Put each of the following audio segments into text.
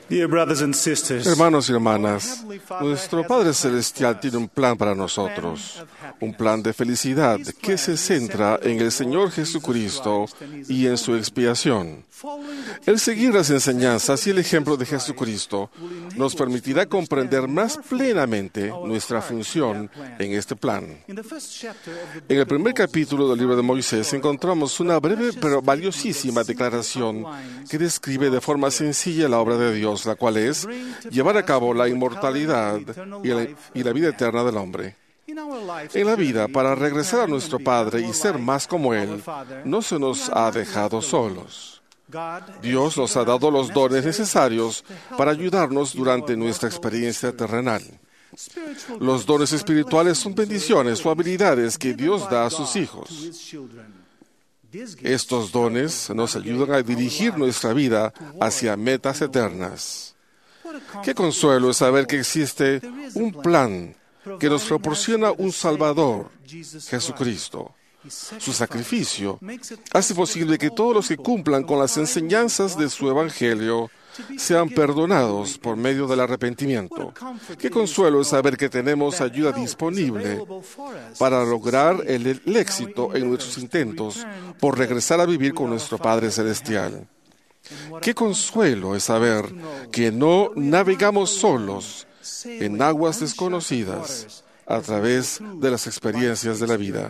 Dear brothers and sisters, Hermanos y hermanas, nuestro Padre Celestial tiene un plan para nosotros, un plan de felicidad que se centra en el Señor Jesucristo y en su expiación. El seguir las enseñanzas y el ejemplo de Jesucristo nos permitirá comprender más plenamente nuestra función en este plan. En el primer capítulo del libro de Moisés encontramos una breve pero valiosísima declaración que describe de forma sencilla la obra de Dios, la cual es llevar a cabo la inmortalidad y la vida eterna del hombre. En la vida, para regresar a nuestro Padre y ser más como Él, no se nos ha dejado solos. Dios nos ha dado los dones necesarios para ayudarnos durante nuestra experiencia terrenal. Los dones espirituales son bendiciones o habilidades que Dios da a sus hijos. Estos dones nos ayudan a dirigir nuestra vida hacia metas eternas. Qué consuelo es saber que existe un plan que nos proporciona un Salvador, Jesucristo. Su sacrificio hace posible que todos los que cumplan con las enseñanzas de su Evangelio sean perdonados por medio del arrepentimiento. Qué consuelo es saber que tenemos ayuda disponible para lograr el éxito en nuestros intentos por regresar a vivir con nuestro Padre Celestial. Qué consuelo es saber que no navegamos solos en aguas desconocidas a través de las experiencias de la vida.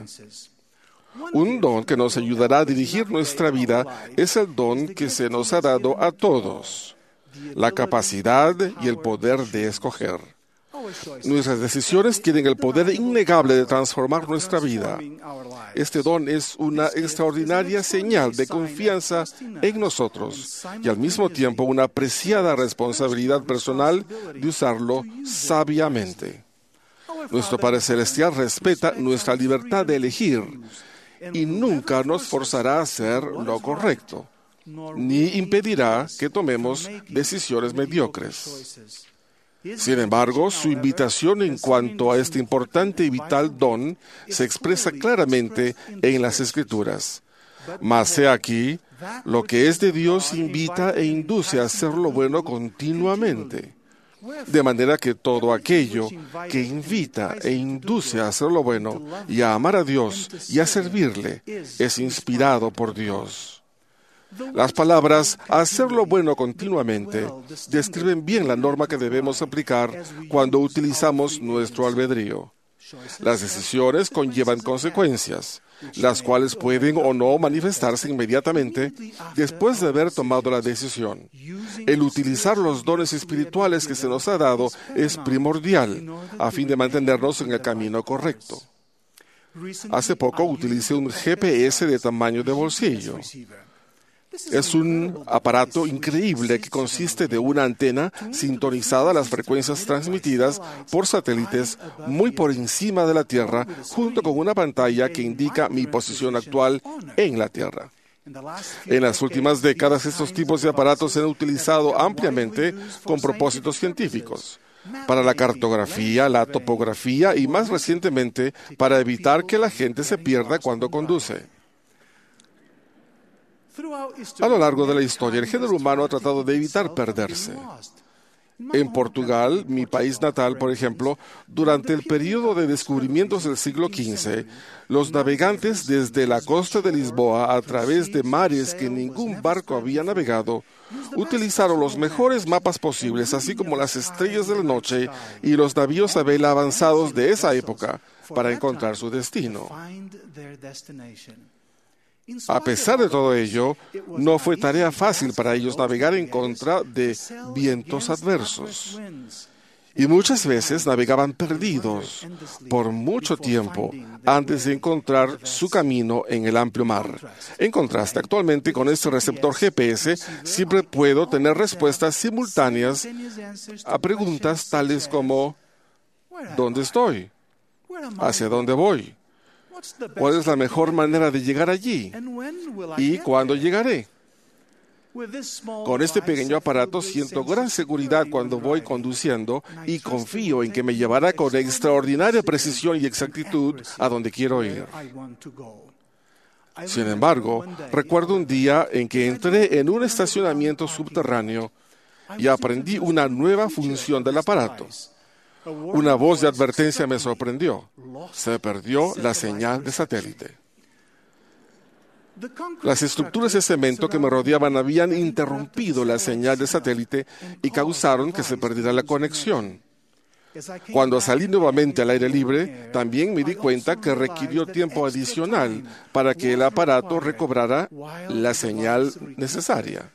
Un don que nos ayudará a dirigir nuestra vida es el don que se nos ha dado a todos, la capacidad y el poder de escoger. Nuestras decisiones tienen el poder innegable de transformar nuestra vida. Este don es una extraordinaria señal de confianza en nosotros y al mismo tiempo una apreciada responsabilidad personal de usarlo sabiamente. Nuestro Padre Celestial respeta nuestra libertad de elegir y nunca nos forzará a hacer lo correcto, ni impedirá que tomemos decisiones mediocres. Sin embargo, su invitación en cuanto a este importante y vital don se expresa claramente en las Escrituras. Mas he aquí, lo que es de Dios invita e induce a hacer lo bueno continuamente. De manera que todo aquello que invita e induce a hacer lo bueno y a amar a Dios y a servirle es inspirado por Dios. Las palabras hacer lo bueno continuamente describen bien la norma que debemos aplicar cuando utilizamos nuestro albedrío. Las decisiones conllevan consecuencias, las cuales pueden o no manifestarse inmediatamente después de haber tomado la decisión. El utilizar los dones espirituales que se nos ha dado es primordial a fin de mantenernos en el camino correcto. Hace poco utilicé un GPS de tamaño de bolsillo. Es un aparato increíble que consiste de una antena sintonizada a las frecuencias transmitidas por satélites muy por encima de la Tierra, junto con una pantalla que indica mi posición actual en la Tierra. En las últimas décadas, estos tipos de aparatos se han utilizado ampliamente con propósitos científicos, para la cartografía, la topografía y más recientemente para evitar que la gente se pierda cuando conduce. A lo largo de la historia, el género humano ha tratado de evitar perderse. En Portugal, mi país natal, por ejemplo, durante el período de descubrimientos del siglo XV, los navegantes desde la costa de Lisboa a través de mares que ningún barco había navegado, utilizaron los mejores mapas posibles, así como las estrellas de la noche y los navíos a vela avanzados de esa época, para encontrar su destino. A pesar de todo ello, no fue tarea fácil para ellos navegar en contra de vientos adversos. Y muchas veces navegaban perdidos por mucho tiempo antes de encontrar su camino en el amplio mar. En contraste, actualmente con este receptor GPS, siempre puedo tener respuestas simultáneas a preguntas tales como ¿dónde estoy? ¿Hacia dónde voy? ¿Cuál es la mejor manera de llegar allí? ¿Y cuándo llegaré? Con este pequeño aparato siento gran seguridad cuando voy conduciendo y confío en que me llevará con extraordinaria precisión y exactitud a donde quiero ir. Sin embargo, recuerdo un día en que entré en un estacionamiento subterráneo y aprendí una nueva función del aparato. Una voz de advertencia me sorprendió. Se perdió la señal de satélite. Las estructuras de cemento que me rodeaban habían interrumpido la señal de satélite y causaron que se perdiera la conexión. Cuando salí nuevamente al aire libre, también me di cuenta que requirió tiempo adicional para que el aparato recobrara la señal necesaria.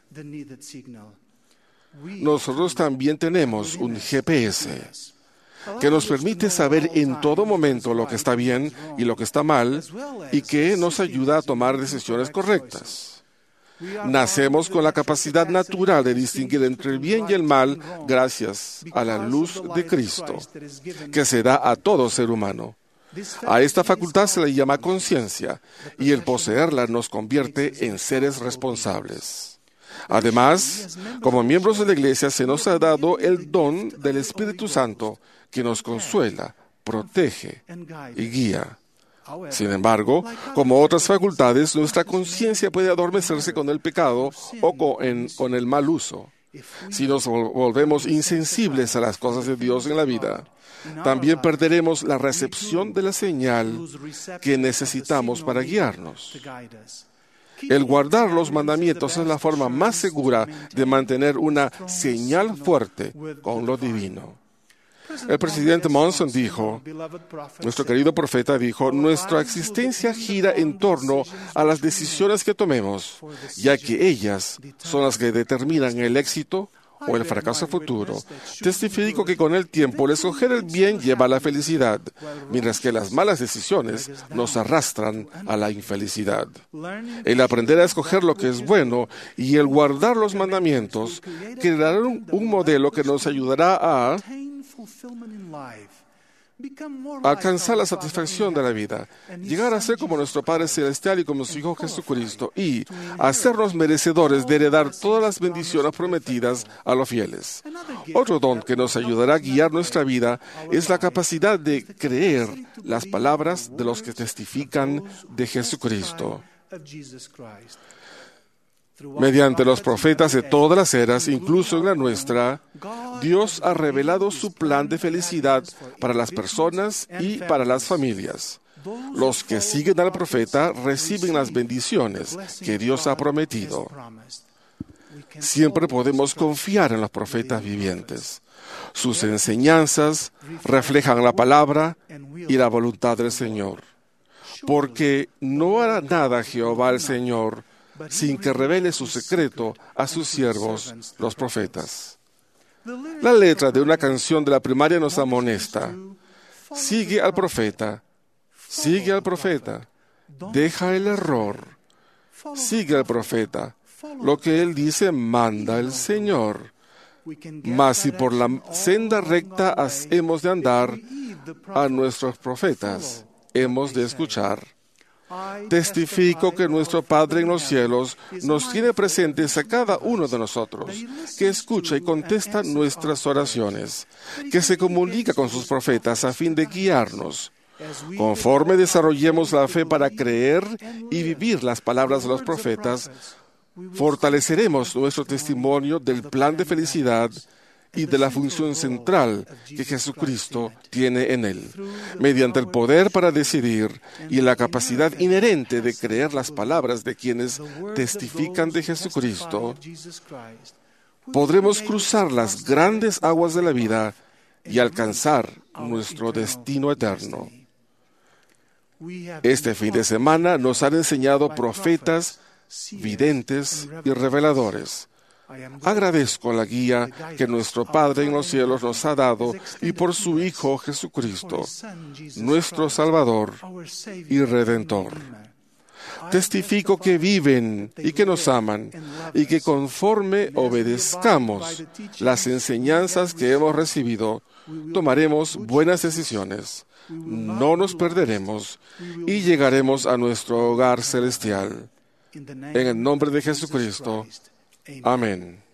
Nosotros también tenemos un GPS que nos permite saber en todo momento lo que está bien y lo que está mal y que nos ayuda a tomar decisiones correctas. Nacemos con la capacidad natural de distinguir entre el bien y el mal gracias a la luz de Cristo, que se da a todo ser humano. A esta facultad se le llama conciencia, y el poseerla nos convierte en seres responsables. Además, como miembros de la Iglesia se nos ha dado el don del Espíritu Santo, que nos consuela, protege y guía. Sin embargo, como otras facultades, nuestra conciencia puede adormecerse con el pecado o con el mal uso. Si nos volvemos insensibles a las cosas de Dios en la vida, también perderemos la recepción de la señal que necesitamos para guiarnos. El guardar los mandamientos es la forma más segura de mantener una señal fuerte con lo divino. El presidente Monson dijo, nuestro querido profeta dijo, nuestra existencia gira en torno a las decisiones que tomemos, ya que ellas son las que determinan el éxito o el fracaso futuro. Testifico que con el tiempo el escoger el bien lleva a la felicidad, mientras que las malas decisiones nos arrastran a la infelicidad. El aprender a escoger lo que es bueno y el guardar los mandamientos crearán un modelo que nos ayudará a alcanzar la satisfacción de la vida, llegar a ser como nuestro Padre Celestial y como su Hijo Jesucristo, y hacernos merecedores de heredar todas las bendiciones prometidas a los fieles. Otro don que nos ayudará a guiar nuestra vida es la capacidad de creer las palabras de los que testifican de Jesucristo. Mediante los profetas de todas las eras, incluso en la nuestra, Dios ha revelado su plan de felicidad para las personas y para las familias. Los que siguen al profeta reciben las bendiciones que Dios ha prometido. Siempre podemos confiar en los profetas vivientes. Sus enseñanzas reflejan la palabra y la voluntad del Señor. Porque no hará nada Jehová el Señor sin que revele su secreto a sus siervos, los profetas. La letra de una canción de la primaria nos amonesta. Sigue al profeta, deja el error, sigue al profeta. Lo que él dice manda el Señor. Mas si por la senda recta hemos de andar, a nuestros profetas hemos de escuchar. Testifico que nuestro Padre en los cielos nos tiene presentes a cada uno de nosotros, que escucha y contesta nuestras oraciones, que se comunica con sus profetas a fin de guiarnos. Conforme desarrollemos la fe para creer y vivir las palabras de los profetas, fortaleceremos nuestro testimonio del plan de felicidad y de la función central que Jesucristo tiene en él, mediante el poder para decidir y la capacidad inherente de creer las palabras de quienes testifican de Jesucristo. Podremos cruzar las grandes aguas de la vida y alcanzar nuestro destino eterno. Este fin de semana nos han enseñado profetas, videntes y reveladores. Agradezco la guía que nuestro Padre en los cielos nos ha dado y por su Hijo Jesucristo, nuestro Salvador y Redentor. Testifico que viven y que nos aman y que conforme obedezcamos las enseñanzas que hemos recibido, tomaremos buenas decisiones, no nos perderemos y llegaremos a nuestro hogar celestial. En el nombre de Jesucristo. Amén.